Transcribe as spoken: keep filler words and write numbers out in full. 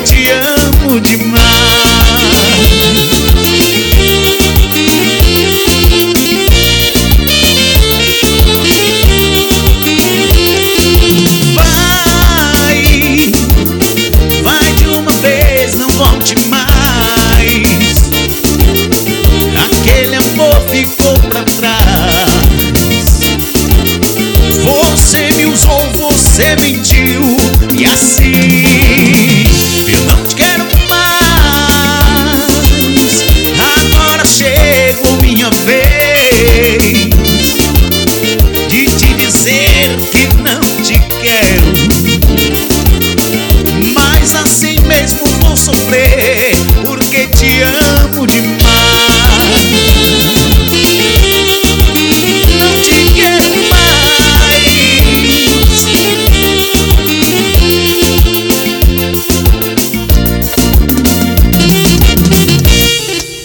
te amo demais. Vai, vai de uma vez, não volte mais. Aquele amor ficou pra trás. Você me usou, você me